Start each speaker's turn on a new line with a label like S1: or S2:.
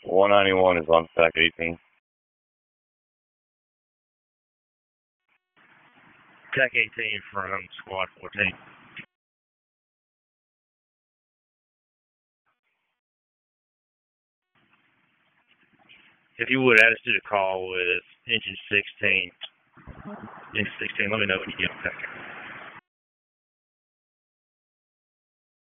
S1: 191 is on stack 18.
S2: TAC 18 from squad 14. If you would add us to the call with engine 16. Engine 16, let me know when you get back.